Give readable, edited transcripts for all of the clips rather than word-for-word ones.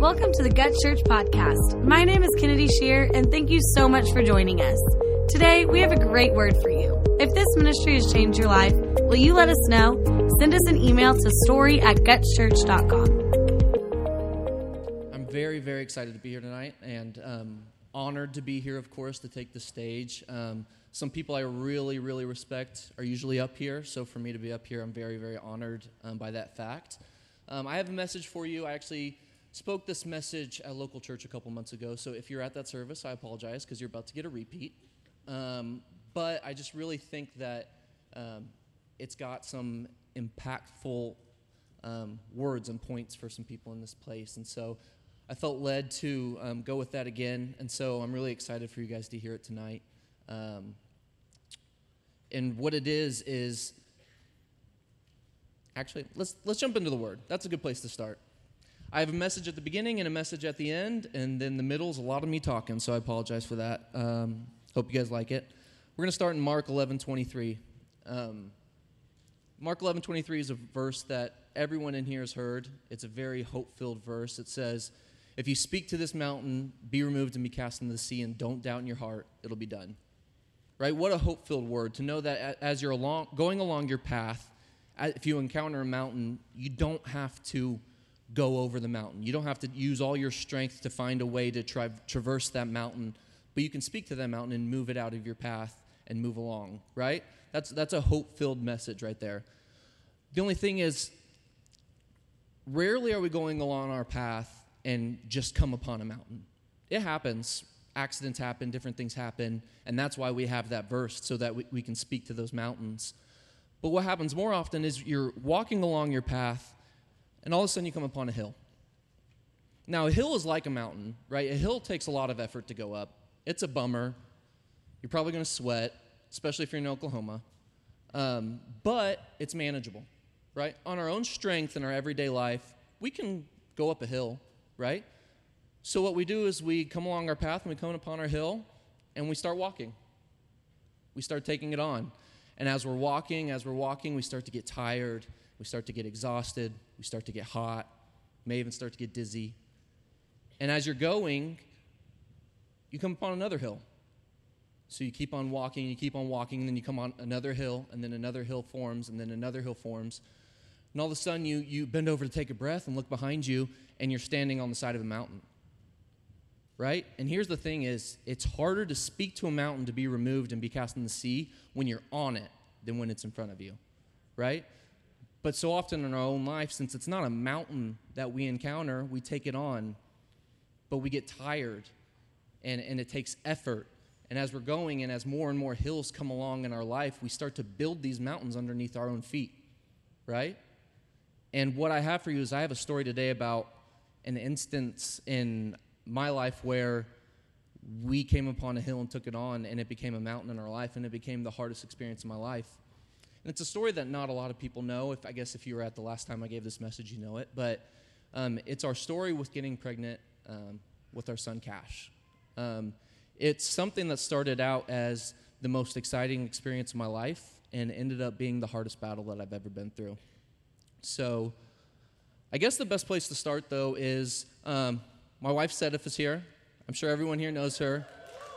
Welcome to the Gut Church Podcast. My name is Kennedy Shear, and thank you so much for joining us. Today, we have a great word for you. If this ministry has changed your life, will you let us know? Send us an email to story@gutchurch.com. I'm very, very excited to be here tonight, and honored to be here, of course, to take the stage. Some people I really, really respect are usually up here, so for me to be up here, I'm very, very honored by that fact. I have a message for you. I actually spoke this message at a local church a couple months ago, so if you're at that service, I apologize because you're about to get a repeat. But I just really think that it's got some impactful words and points for some people in this place, and so I felt led to go with that again, and so I'm really excited for you guys to hear it tonight. And what it is actually, let's jump into the word. That's a good place to start. I have a message at the beginning and a message at the end, and then the middle is a lot of me talking, so I apologize for that. Hope you guys like it. We're going to start in Mark 11:23. Mark 11:23 is a verse that everyone in here has heard. It's a very hope-filled verse. It says, if you speak to this mountain, be removed and be cast into the sea, and don't doubt in your heart, it'll be done. Right? What a hope-filled word, to know that as you're going along your path, if you encounter a mountain, you don't have to go over the mountain. You don't have to use all your strength to find a way to traverse that mountain, but you can speak to that mountain and move it out of your path and move along, right? That's a hope-filled message right there. The only thing is, rarely are we going along our path and just come upon a mountain. It happens. Accidents happen, different things happen, and that's why we have that verse, so that we can speak to those mountains. But what happens more often is you're walking along your path, and all of a sudden you come upon a hill. Now, a hill is like a mountain, right? A hill takes a lot of effort to go up. It's a bummer. You're probably going to sweat, especially if you're in Oklahoma. But it's manageable, right? On our own strength in our everyday life, we can go up a hill, right? So what we do is we come along our path, and we come upon our hill, and we start walking. We start taking it on. And as we're walking, we start to get tired. We start to get exhausted. We start to get hot. May even start to get dizzy. And as you're going, you come upon another hill. So you keep on walking, and then you come on another hill, and then another hill forms, and then another hill forms. And all of a sudden, you bend over to take a breath and look behind you, and you're standing on the side of a mountain. Right? And here's the thing is, it's harder to speak to a mountain to be removed and be cast in the sea when you're on it than when it's in front of you. Right? But so often in our own life, since it's not a mountain that we encounter, we take it on, but we get tired, and it takes effort. And as we're going, and as more and more hills come along in our life, we start to build these mountains underneath our own feet. Right? And what I have for you is I have a story today about an instance in my life where we came upon a hill and took it on, and it became a mountain in our life, and it became the hardest experience in my life. And it's a story that not a lot of people know. I guess if you were at the last time I gave this message, you know it. But it's our story with getting pregnant with our son, Cash. It's something that started out as the most exciting experience of my life and ended up being the hardest battle that I've ever been through. So I guess the best place to start, though, is my wife, Sedif, is here. I'm sure everyone here knows her.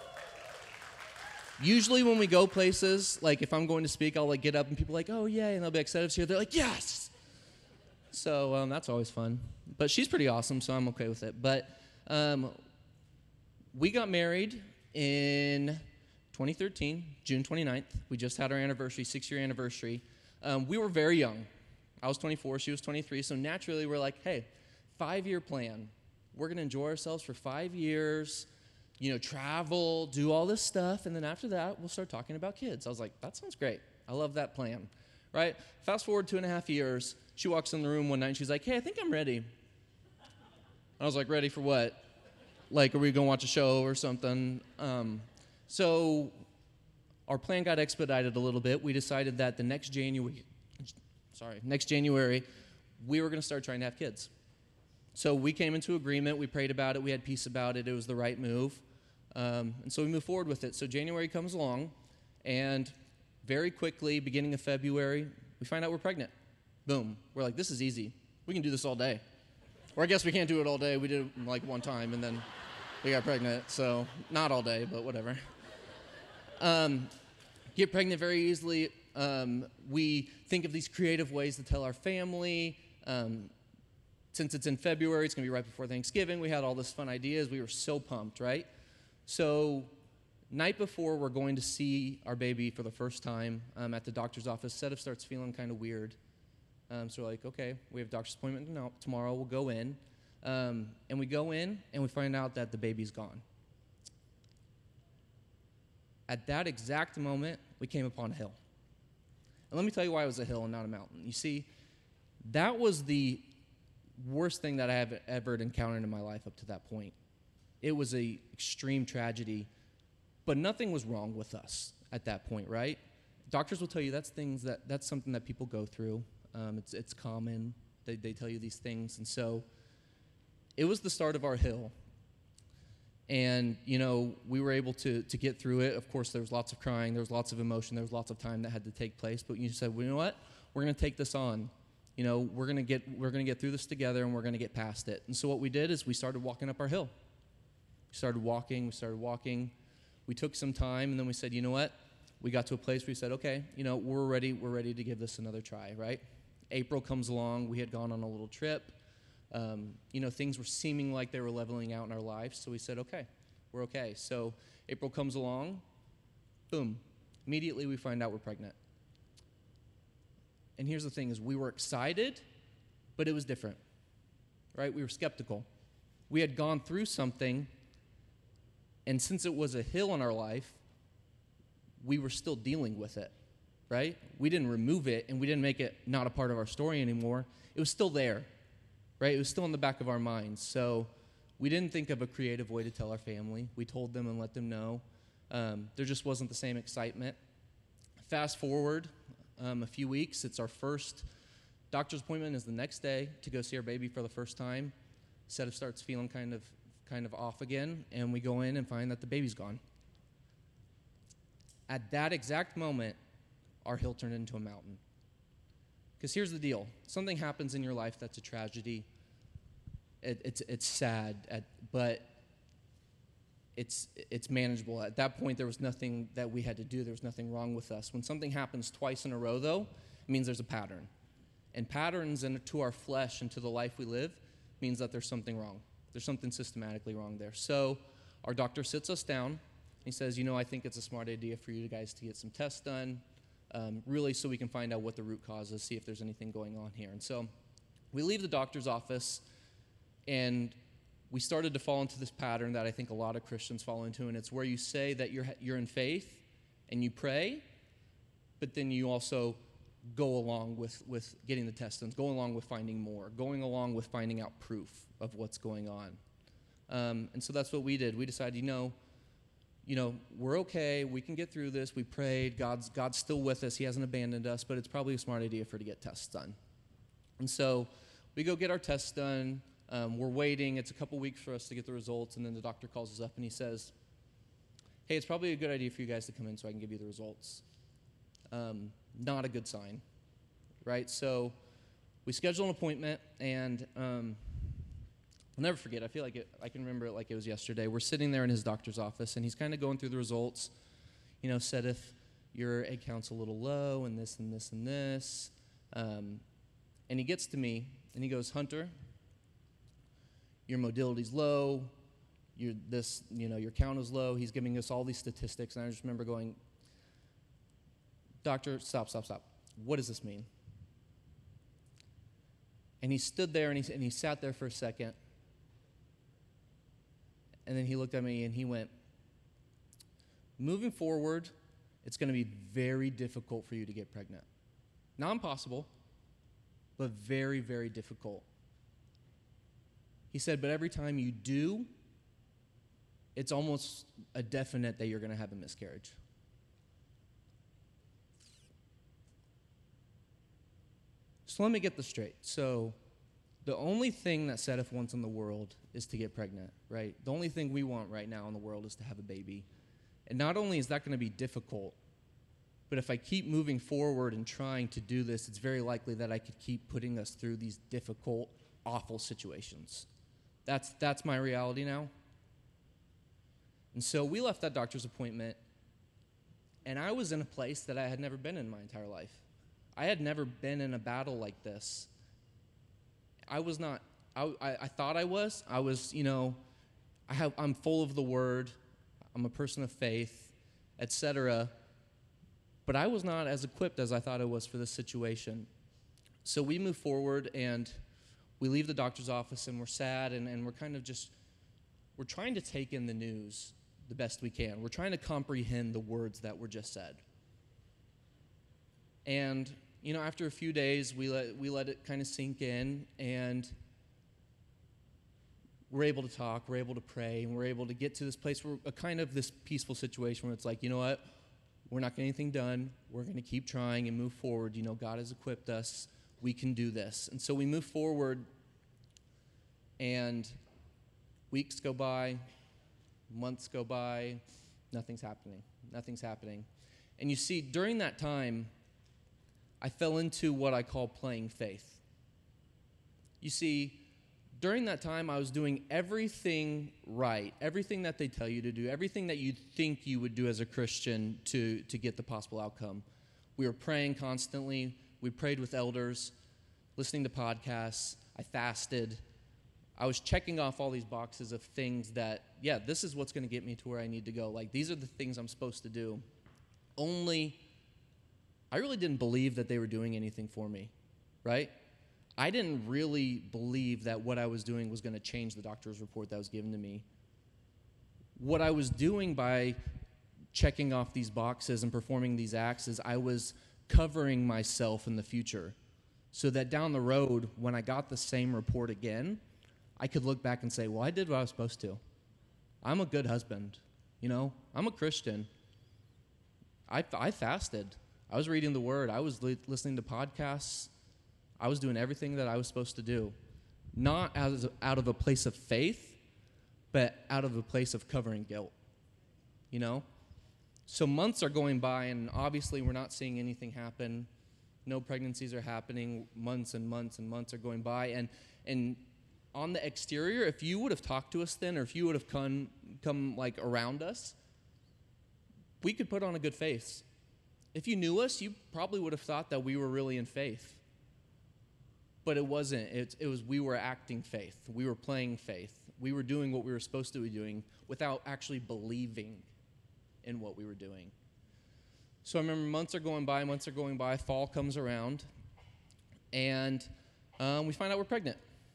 Usually when we go places, like if I'm going to speak, I'll get up and people are like, oh, yay, and they'll be like, Sedif's here. They're like, yes! So that's always fun. But she's pretty awesome, so I'm okay with it. But we got married in 2013, June 29th. We just had our anniversary, 6-year anniversary. We were very young. I was 24, she was 23, so naturally we're like, hey, 5-year plan. We're going to enjoy ourselves for 5 years, travel, do all this stuff, and then after that, we'll start talking about kids. I was like, that sounds great. I love that plan, right? Fast forward 2.5 years, she walks in the room one night, and she's like, hey, I think I'm ready. I was like, ready for what? Like, are we going to watch a show or something? So our plan got expedited a little bit. We decided that the next January, we were going to start trying to have kids. So we came into agreement, we prayed about it, we had peace about it, it was the right move. And so we moved forward with it. So January comes along, and very quickly, beginning of February, we find out we're pregnant. Boom. We're like, this is easy. We can do this all day. Or I guess we can't do it all day. We did it like one time, and then we got pregnant. So not all day, but whatever. Get pregnant very easily. We think of these creative ways to tell our family. Since it's in February, it's going to be right before Thanksgiving. We had all this fun ideas. We were so pumped, right? So night before we're going to see our baby for the first time at the doctor's office, Sedef starts feeling kind of weird. So we're like, okay, we have a doctor's appointment tomorrow. We'll go in. And we go in, and we find out that the baby's gone. At that exact moment, we came upon a hill. And let me tell you why it was a hill and not a mountain. You see, that was the worst thing that I have ever encountered in my life up to that point. It was an extreme tragedy, but nothing was wrong with us at that point, right? Doctors will tell you that's something that people go through. It's common. They tell you these things. And so it was the start of our hill. And, we were able to get through it. Of course, there was lots of crying. There was lots of emotion. There was lots of time that had to take place. But you said, well, you know what? We're going to take this on. We're going to get through this together, and we're going to get past it. And so what we did is we started walking up our hill. We started walking. We took some time, and then we said, you know what? We got to a place where we said, okay, we're ready to give this another try, right? April comes along. We had gone on a little trip. Things were seeming like they were leveling out in our lives. So we said, okay, we're okay. So April comes along. Boom. Immediately we find out we're pregnant. And here's the thing is we were excited, but it was different, right? We were skeptical. We had gone through something, and since it was a hill in our life, we were still dealing with it, right? We didn't remove it, and we didn't make it not a part of our story anymore. It was still there, right? It was still in the back of our minds. So we didn't think of a creative way to tell our family. We told them and let them know. There just wasn't the same excitement. Fast forward a few weeks. It's our first doctor's appointment is the next day to go see our baby for the first time. Sedef starts feeling kind of off again, and we go in and find that the baby's gone. At that exact moment, our hill turned into a mountain. Because here's the deal. Something happens in your life that's a tragedy. It's sad, but it's manageable. At that point, there was nothing that we had to do. There was nothing wrong with us. When something happens twice in a row, though, it means there's a pattern. And patterns to our flesh and to the life we live means that there's something wrong. There's something systematically wrong there. So our doctor sits us down. He says, I think it's a smart idea for you guys to get some tests done, really so we can find out what the root cause is, see if there's anything going on here. And so we leave the doctor's office, and we started to fall into this pattern that I think a lot of Christians fall into, and it's where you say that you're in faith and you pray, but then you also go along with getting the test done, going along with finding more, going along with finding out proof of what's going on. And so that's what we did. We decided, we're okay. We can get through this. We prayed. God's still with us. He hasn't abandoned us, but it's probably a smart idea to get tests done. And so we go get our tests done. We're waiting. It's a couple weeks for us to get the results, and then the doctor calls us up, and he says, hey, it's probably a good idea for you guys to come in so I can give you the results. Not a good sign, right? So we schedule an appointment, and I'll never forget. I feel like I can remember it like it was yesterday. We're sitting there in his doctor's office, and he's kind of going through the results. Said if your egg count's a little low, and this and this and this. And he gets to me, and he goes, Hunter, your modality's low, your count is low. He's giving us all these statistics, and I just remember going, Doctor, stop. What does this mean? And he stood there, and he sat there for a second, and then he looked at me, and he went, moving forward, it's going to be very difficult for you to get pregnant. Not impossible, but very, very difficult. He said, but every time you do, it's almost a definite that you're going to have a miscarriage. So let me get this straight. So the only thing that Sedef wants in the world is to get pregnant, right? The only thing we want right now in the world is to have a baby. And not only is that going to be difficult, but if I keep moving forward and trying to do this, it's very likely that I could keep putting us through these difficult, awful situations. That's my reality now. And so we left that doctor's appointment, and I was in a place that I had never been in my entire life. I had never been in a battle like this. I was not, I thought I was. I was, I'm full of the word. I'm a person of faith, etc. But I was not as equipped as I thought I was for this situation. So we move forward, and we leave the doctor's office, and we're sad, and we're kind of just, we're trying to take in the news the best we can. We're trying to comprehend the words that were just said. And, after a few days, we let it kind of sink in, and we're able to talk, we're able to pray, and we're able to get to this place where a kind of this peaceful situation where it's like, you know what? We're not getting anything done. We're going to keep trying and move forward. God has equipped us. We can do this. And so we move forward, and weeks go by, months go by, nothing's happening. Nothing's happening. And you see, during that time, I fell into what I call playing faith. You see, during that time, I was doing everything right, everything that they tell you to do, everything that you think you would do as a Christian to get the possible outcome. We were praying constantly. We prayed with elders, listening to podcasts. I fasted. I was checking off all these boxes of things that, this is what's going to get me to where I need to go. Like, these are the things I'm supposed to do. Only, I really didn't believe that they were doing anything for me, right? I didn't really believe that what I was doing was going to change the doctor's report that was given to me. What I was doing by checking off these boxes and performing these acts is I was covering myself in the future so that down the road, when I got the same report again, I could look back and say, well, I did what I was supposed to. I'm a good husband. I'm a Christian. I fasted. I was reading the Word. I was listening to podcasts. I was doing everything that I was supposed to do. Not out of a place of faith, but out of a place of covering guilt. So months are going by, and obviously we're not seeing anything happen. No pregnancies are happening. Months and months and months are going by. And on the exterior, if you would have talked to us then, or if you would have come like around us, we could put on a good face. If you knew us, you probably would have thought that we were really in faith. But it wasn't. It was we were acting faith. We were playing faith. We were doing what we were supposed to be doing without actually believing in what we were doing. So I remember months are going by, fall comes around, and we find out we're pregnant.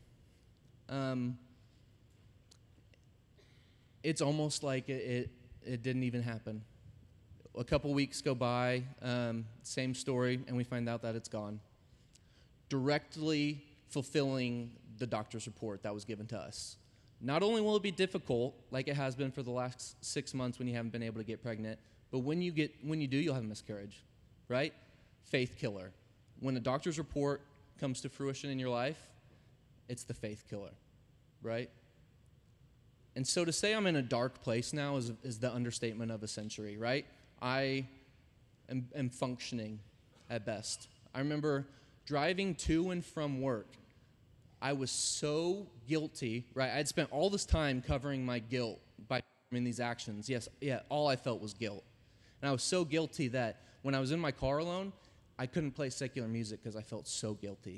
It's almost like it didn't even happen. A couple weeks go by, same story, and we find out that it's gone. Directly fulfilling the doctor's report that was given to us. Not only will it be difficult, like it has been for the last 6 months when you haven't been able to get pregnant, but when you do, you'll have a miscarriage, right? Faith killer. When a doctor's report comes to fruition in your life, it's the faith killer, right? And so to say I'm in a dark place now is the understatement of a century, right? I am functioning at best. I remember driving to and from work. I was so guilty, right? I'd spent all this time covering my guilt by performing these actions. All I felt was guilt. And I was so guilty that when I was in my car alone, I couldn't play secular music because I felt so guilty.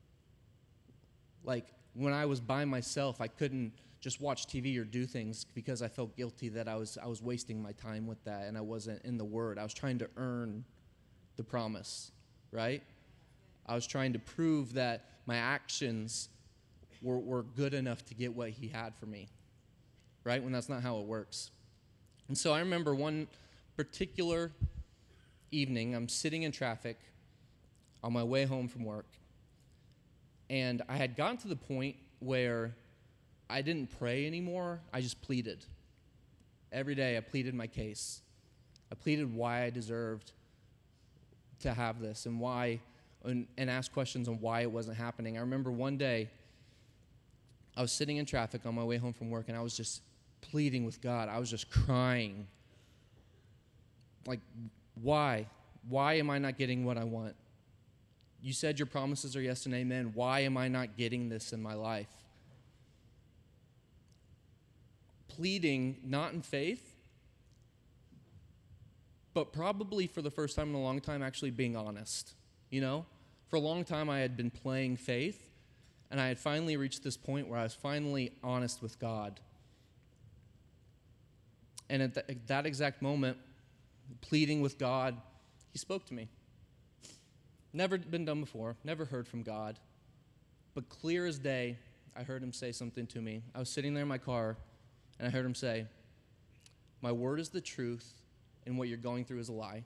Like, when I was by myself, I couldn't just watch TV or do things because I felt guilty that I was wasting my time with that and I wasn't in the Word. I was trying to earn the promise, right? I was trying to prove that my actions were good enough to get what He had for me, right? When that's not how it works. And so I remember one particular evening, I'm sitting in traffic on my way home from work, and I had gotten to the point where I didn't pray anymore. I just pleaded. Every day I pleaded my case. I pleaded why I deserved to have this and why, and asked questions on why it wasn't happening. I remember one day I was sitting in traffic on my way home from work, and I was just pleading with God. I was just crying. Like, why? Why am I not getting what I want? You said your promises are yes and amen. Why am I not getting this in my life? Pleading, not in faith, but probably for the first time in a long time, actually being honest. For a long time I had been playing faith, and I had finally reached this point where I was finally honest with God. And at that exact moment, pleading with God, he spoke to me. Never been done before, never heard from God. But clear as day, I heard him say something to me. I was sitting there in my car, and I heard him say, "My word is the truth, and what you're going through is a lie."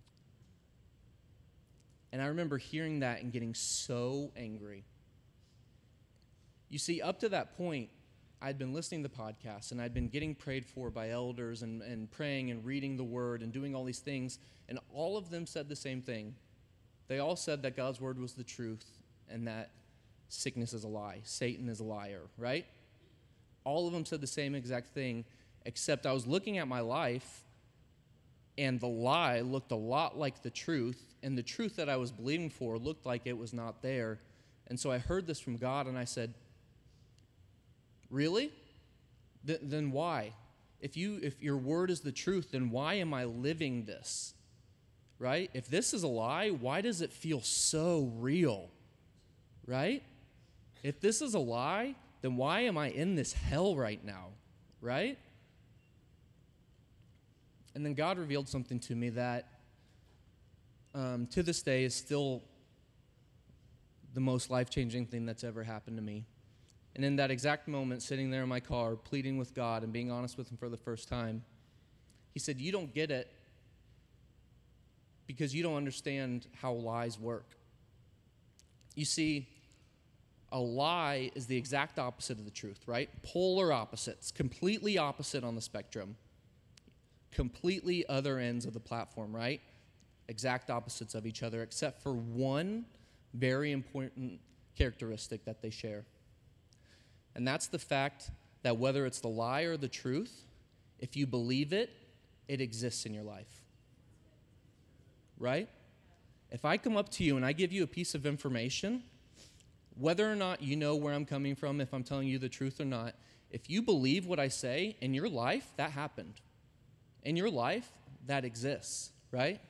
And I remember hearing that and getting so angry. You see, up to that point, I'd been listening to podcasts, and I'd been getting prayed for by elders and praying and reading the word and doing all these things, and all of them said the same thing. They all said that God's word was the truth and that sickness is a lie. Satan is a liar, right? All of them said the same exact thing, except I was looking at my life, and the lie looked a lot like the truth, and the truth that I was believing for looked like it was not there. And so I heard this from God, and I said, "Really? Then why? If your word is the truth, then why am I living this?" Right? If this is a lie, why does it feel so real? Right? If this is a lie, then why am I in this hell right now? Right? And then God revealed something to me that to this day is still the most life-changing thing that's ever happened to me. And in that exact moment, sitting there in my car, pleading with God and being honest with him for the first time, he said, "You don't get it because you don't understand how lies work." You see, a lie is the exact opposite of the truth, right? Polar opposites, completely opposite on the spectrum. Completely other ends of the platform, right? Exact opposites of each other, except for one very important characteristic that they share. And that's the fact that whether it's the lie or the truth, if you believe it, it exists in your life. Right? If I come up to you and I give you a piece of information, whether or not you know where I'm coming from, if I'm telling you the truth or not, if you believe what I say, in your life, that happened. In your life, that exists, right?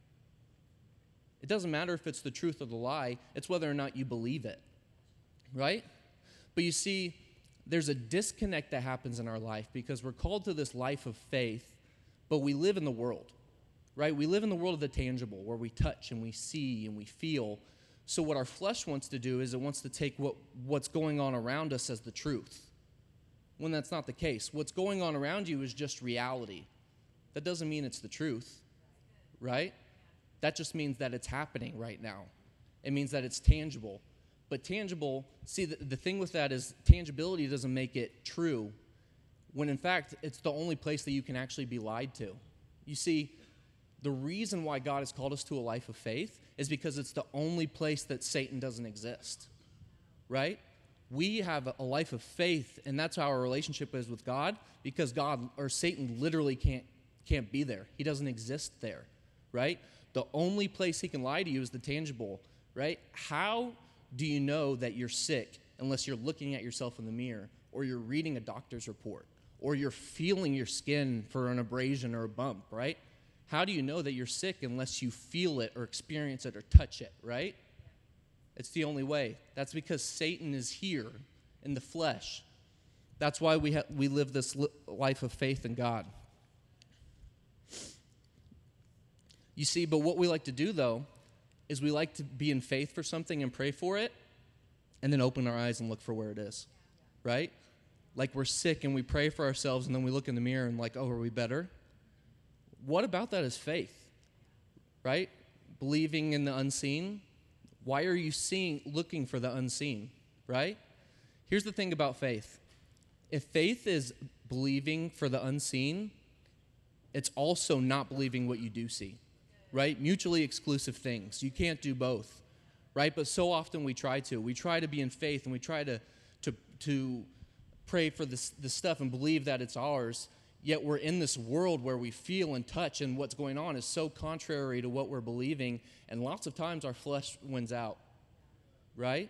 It doesn't matter if it's the truth or the lie, it's whether or not you believe it, right? But you see, there's a disconnect that happens in our life because we're called to this life of faith, but we live in the world, right? We live in the world of the tangible, where we touch and we see and we feel. So what our flesh wants to do is it wants to take what's going on around us as the truth, when that's not the case. What's going on around you is just reality. That doesn't mean it's the truth, right? That just means that it's happening right now. It means that it's tangible. But tangible, see, the thing with that is tangibility doesn't make it true, when in fact, it's the only place that you can actually be lied to. You see, the reason why God has called us to a life of faith is because it's the only place that Satan doesn't exist, right? We have a life of faith, and that's how our relationship is with God, because God or Satan literally can't be there. He doesn't exist there, right? The only place he can lie to you is the tangible, right? How do you know that you're sick unless you're looking at yourself in the mirror, or you're reading a doctor's report, or you're feeling your skin for an abrasion or a bump, right? How do you know that you're sick unless you feel it or experience it or touch it, right? It's the only way. That's because Satan is here in the flesh. That's why we live this life of faith in God. You see, but what we like to do, though, is we like to be in faith for something and pray for it, and then open our eyes and look for where it is, right? Like we're sick and we pray for ourselves, and then we look in the mirror and like, oh, are we better? What about that is faith, right? Believing in the unseen. Why are you looking for the unseen, right? Here's the thing about faith. If faith is believing for the unseen, it's also not believing what you do see, right? Mutually exclusive things. You can't do both, right? But so often we try to. We try to be in faith, and we try to pray for this stuff and believe that it's ours, yet we're in this world where we feel and touch, and what's going on is so contrary to what we're believing, and lots of times our flesh wins out. right?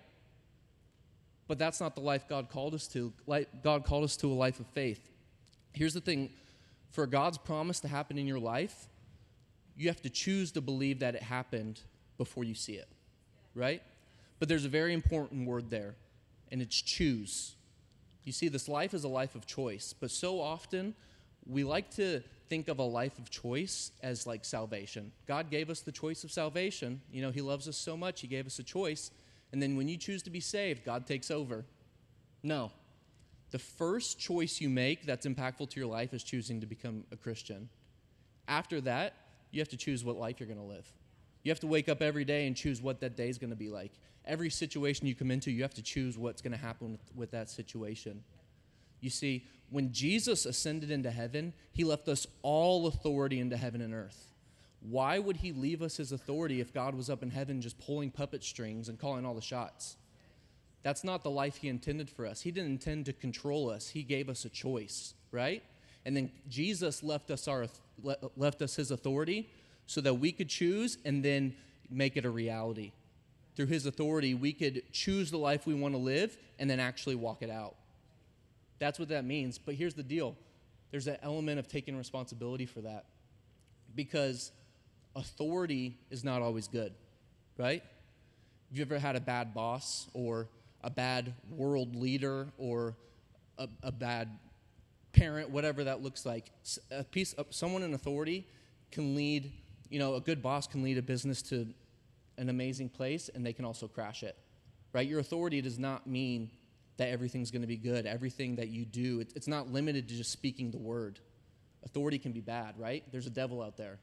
But that's not the life God called us to. God called us to a life of faith. Here's the thing. For God's promise to happen in your life, you have to choose to believe that it happened before you see it, right? But there's a very important word there, and it's choose. You see, this life is a life of choice, but so often we like to think of a life of choice as like salvation. God gave us the choice of salvation. You know, he loves us so much, he gave us a choice. And then when you choose to be saved, God takes over. No. The first choice you make that's impactful to your life is choosing to become a Christian. After that, you have to choose what life you're going to live. You have to wake up every day and choose what that day is going to be like. Every situation you come into, you have to choose what's going to happen with that situation. You see, when Jesus ascended into heaven, he left us all authority into heaven and earth. Why would he leave us his authority if God was up in heaven just pulling puppet strings and calling all the shots? That's not the life he intended for us. He didn't intend to control us. He gave us a choice, right? And then Jesus left us his authority so that we could choose and then make it a reality. Through his authority, we could choose the life we want to live and then actually walk it out. That's what that means. But here's the deal. There's an element of taking responsibility for that. Because authority is not always good, right? Have you ever had a bad boss or a bad world leader or a bad parent, whatever that looks like? Someone in authority can lead, a good boss can lead a business to an amazing place, and they can also crash it, right? Your authority does not mean that everything's going to be good. Everything that you do, it's not limited to just speaking the word. Authority can be bad, right? There's a devil out there.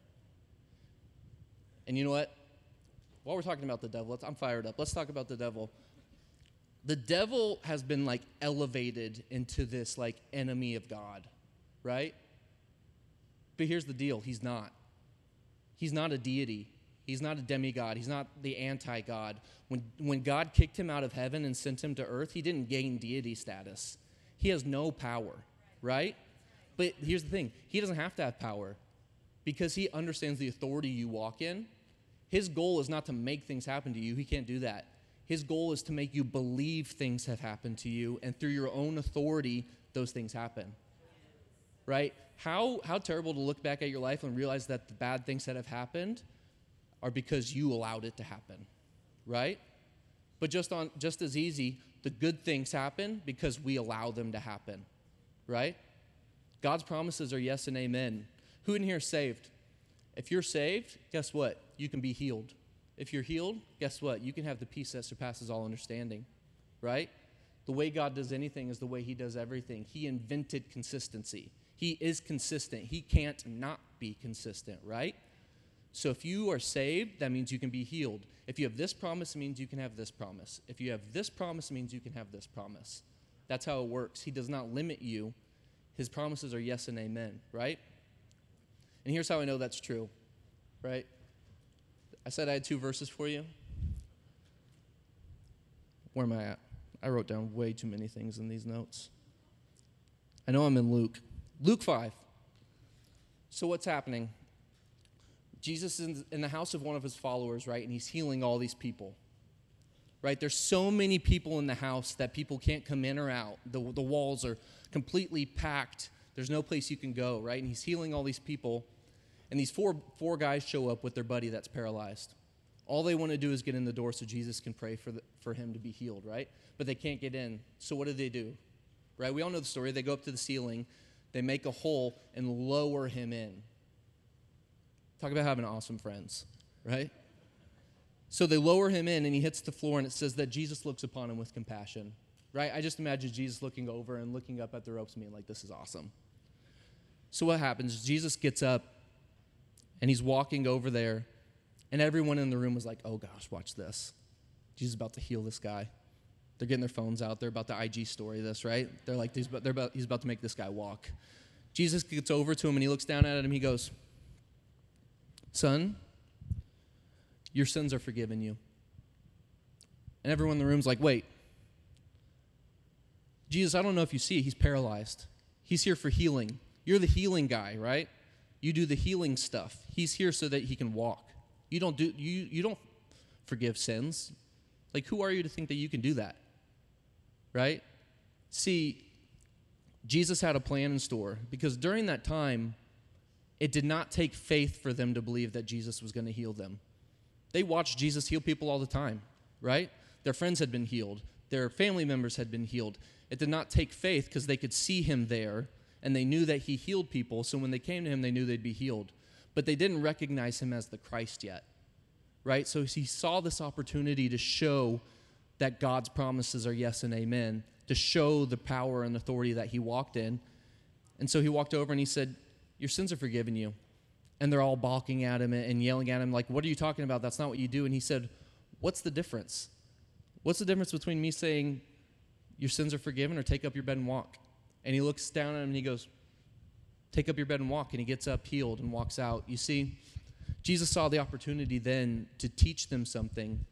And you know what? While we're talking about the devil, I'm fired up. Let's talk about the devil. The devil has been elevated into this enemy of God, right? But here's the deal. He's not. He's not a deity. He's not a demigod. He's not the anti-God. When God kicked him out of heaven and sent him to earth, he didn't gain deity status. He has no power, right? But here's the thing. He doesn't have to have power because he understands the authority you walk in. His goal is not to make things happen to you. He can't do that. His goal is to make you believe things have happened to you, and through your own authority, those things happen, right? How terrible to look back at your life and realize that the bad things that have happened are because you allowed it to happen, right? But just as easy, the good things happen because we allow them to happen, right? God's promises are yes and amen. Who in here is saved? If you're saved, guess what? You can be healed. If you're healed, guess what? You can have the peace that surpasses all understanding, right? The way God does anything is the way he does everything. He invented consistency. He is consistent. He can't not be consistent, right? So if you are saved, that means you can be healed. If you have this promise, it means you can have this promise. If you have this promise, it means you can have this promise. That's how it works. He does not limit you. His promises are yes and amen, right? And here's how I know that's true, right? I said I had 2 verses for you. Where am I at? I wrote down way too many things in these notes. I know I'm in Luke. Luke 5. So what's happening? Jesus is in the house of one of his followers, right? And he's healing all these people, right? There's so many people in the house that people can't come in or out. The walls are completely packed. There's no place you can go, right? And he's healing all these people. And these four guys show up with their buddy that's paralyzed. All they want to do is get in the door so Jesus can pray for him to be healed, right? But they can't get in. So what do? Right? We all know the story. They go up to the ceiling. They make a hole and lower him in. Talk about having awesome friends, right? So they lower him in, and he hits the floor, and it says that Jesus looks upon him with compassion, right? I just imagine Jesus looking over and looking up at the ropes and being like, this is awesome. So what happens? Jesus gets up, and he's walking over there, and everyone in the room was like, oh gosh, watch this. Jesus is about to heal this guy. They're getting their phones out. They're about to IG story this, right? They're like, he's about to make this guy walk. Jesus gets over to him, and he looks down at him. He goes, son, your sins are forgiven you. And everyone in the room's like, wait. Jesus, I don't know if you see, he's paralyzed. He's here for healing. You're the healing guy, right? You do the healing stuff. He's here so that he can walk. You don't forgive sins. Like, who are you to think that you can do that? Right? See, Jesus had a plan in store, because during that time, it did not take faith for them to believe that Jesus was going to heal them. They watched Jesus heal people all the time, right? Their friends had been healed. Their family members had been healed. It did not take faith because they could see him there, and they knew that he healed people, so when they came to him, they knew they'd be healed. But they didn't recognize him as the Christ yet, right? So he saw this opportunity to show that God's promises are yes and amen, to show the power and authority that he walked in. And so he walked over and he said, your sins are forgiven you. And they're all balking at him and yelling at him like, what are you talking about? That's not what you do. And he said, what's the difference? What's the difference between me saying your sins are forgiven or take up your bed and walk? And he looks down at him and he goes, take up your bed and walk. And he gets up healed and walks out. You see, Jesus saw the opportunity then to teach them something.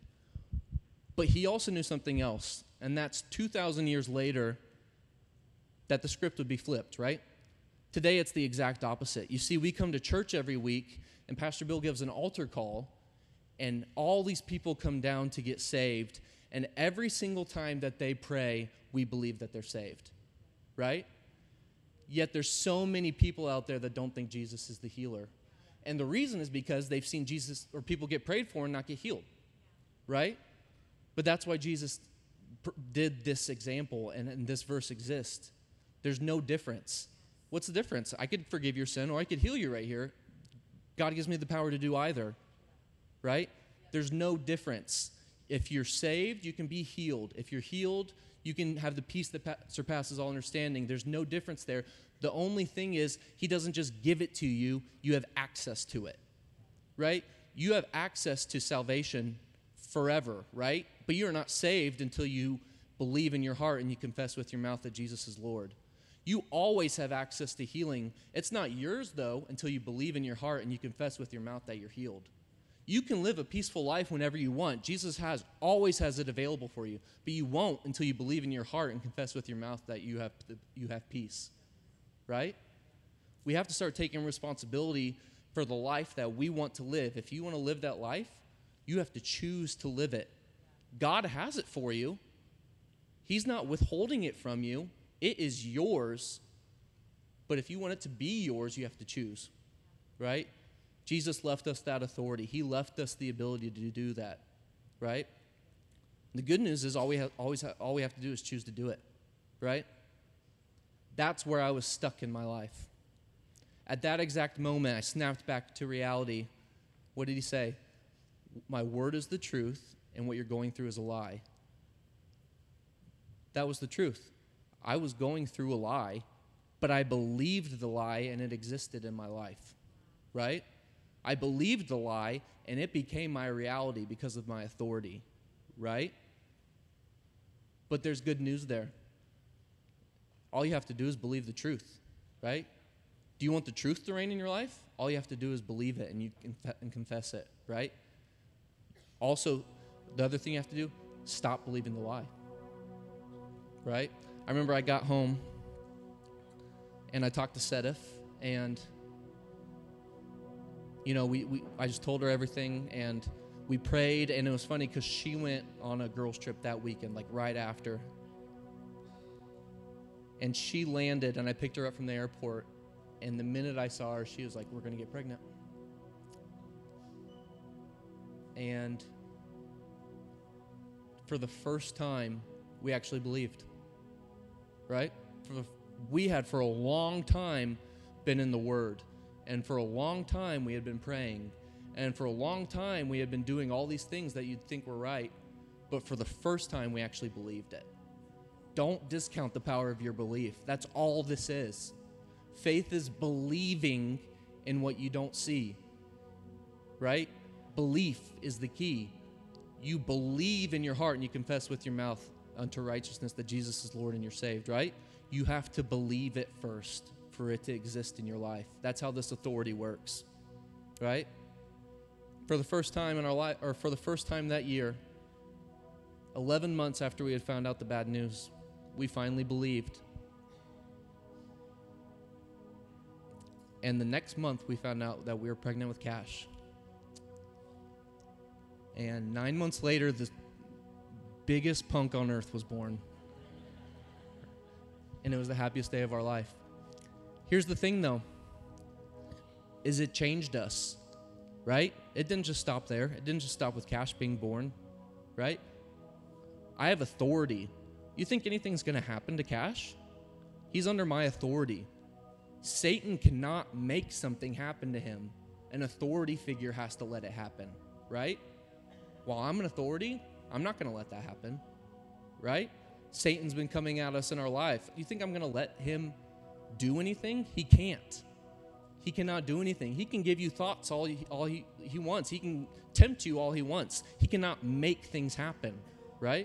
But he also knew something else. And that's 2,000 years later that the script would be flipped, right? Today it's the exact opposite. You see, we come to church every week, and Pastor Bill gives an altar call, and all these people come down to get saved. And every single time that they pray, we believe that they're saved, right? Yet there's so many people out there that don't think Jesus is the healer. And the reason is because they've seen Jesus or people get prayed for and not get healed, right? But that's why Jesus did this example, and this verse exists. There's no difference. What's the difference? I could forgive your sin, or I could heal you right here. God gives me the power to do either, right? There's no difference. If you're saved, you can be healed. If you're healed, you can have the peace that surpasses all understanding. There's no difference there. The only thing is, he doesn't just give it to you. You have access to it, right? You have access to salvation forever, right? But you are not saved until you believe in your heart and you confess with your mouth that Jesus is Lord. You always have access to healing. It's not yours, though, until you believe in your heart and you confess with your mouth that you're healed. You can live a peaceful life whenever you want. Jesus always has it available for you, but you won't until you believe in your heart and confess with your mouth that you have peace, right? We have to start taking responsibility for the life that we want to live. If you want to live that life, you have to choose to live it. God has it for you. He's not withholding it from you. It is yours. But if you want it to be yours, you have to choose, right? Jesus left us that authority. He left us the ability to do that, right? The good news is all we have to do is choose to do it, right? That's where I was stuck in my life. At that exact moment, I snapped back to reality. What did he say? My word is the truth, and what you're going through is a lie. That was the truth. I was going through a lie, but I believed the lie, and it existed in my life, right? I believed the lie, and it became my reality because of my authority, right? But there's good news there. All you have to do is believe the truth, right? Do you want the truth to reign in your life? All you have to do is believe it and confess it, right? Also, the other thing you have to do, stop believing the lie, right? I remember I got home, and I talked to Sedif, and, you know, I just told her everything, and we prayed, and it was funny because she went on a girls' trip that weekend, like right after. And she landed, and I picked her up from the airport, and the minute I saw her, she was like, we're going to get pregnant. And for the first time, we actually believed, right? We had for a long time been in the Word, and for a long time we had been praying, and for a long time we had been doing all these things that you'd think were right, but for the first time we actually believed it. Don't discount the power of your belief. That's all this is. Faith is believing in what you don't see, right? Belief is the key. You believe in your heart and you confess with your mouth unto righteousness that Jesus is Lord and you're saved, right? You have to believe it first for it to exist in your life. That's how this authority works, right? For the first time in our life, or for the first time that year, 11 months after we had found out the bad news, we finally believed. And the next month, we found out that we were pregnant with Cash. And 9 months later, biggest punk on earth was born. And it was the happiest day of our life. Here's the thing, though, is it changed us, right? It didn't just stop there. It didn't just stop with Cash being born, right? I have authority. You think anything's going to happen to Cash? He's under my authority. Satan cannot make something happen to him. An authority figure has to let it happen, right? While I'm an authority, I'm not going to let that happen, right? Satan's been coming at us in our life. You think I'm going to let him do anything? He can't. He cannot do anything. He can give you thoughts all he wants. He can tempt you all he wants. He cannot make things happen, right?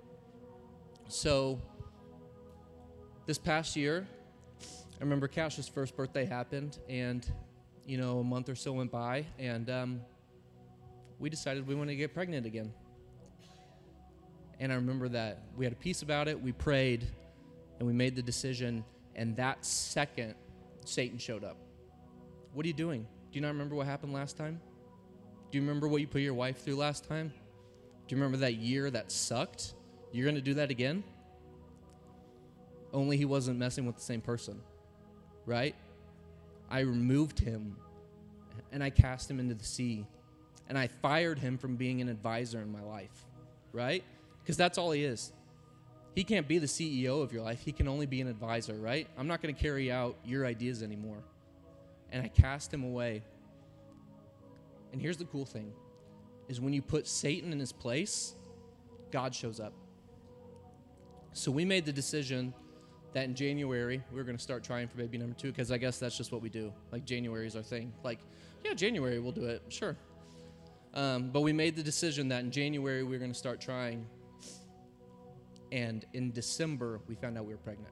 So this past year, I remember Cash's first birthday happened, and, a month or so went by, and we decided we wanted to get pregnant again. And I remember that we had a peace about it, we prayed, and we made the decision, and that second, Satan showed up. What are you doing? Do you not remember what happened last time? Do you remember what you put your wife through last time? Do you remember that year that sucked? You're going to do that again? Only he wasn't messing with the same person, right? I removed him, and I cast him into the sea, and I fired him from being an advisor in my life, right? Because that's all he is. He can't be the CEO of your life. He can only be an advisor, right? I'm not going to carry out your ideas anymore. And I cast him away. And here's the cool thing, is when you put Satan in his place, God shows up. So we made the decision that in January, we were going to start trying for baby number 2, because I guess that's just what we do. Like, January is our thing. Like, yeah, January, we'll do it, sure. But we made the decision that in January, we were going to start trying. And in December, we found out we were pregnant.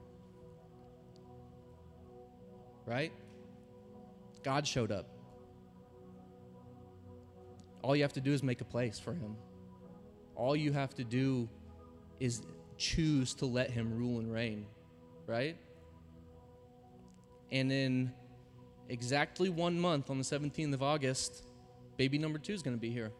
Right? God showed up. All you have to do is make a place for him. All you have to do is choose to let him rule and reign. Right? And in exactly 1 month, on the 17th of August, baby number 2 is going to be here.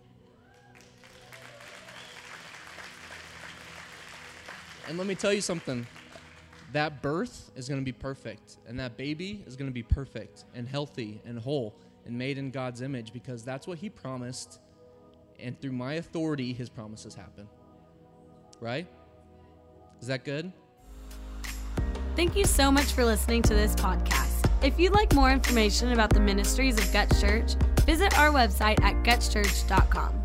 And let me tell you something. That birth is going to be perfect. And that baby is going to be perfect and healthy and whole and made in God's image, because that's what he promised. And through my authority, his promises happen. Right? Is that good? Thank you so much for listening to this podcast. If you'd like more information about the ministries of Guts Church, visit our website at gutschurch.com.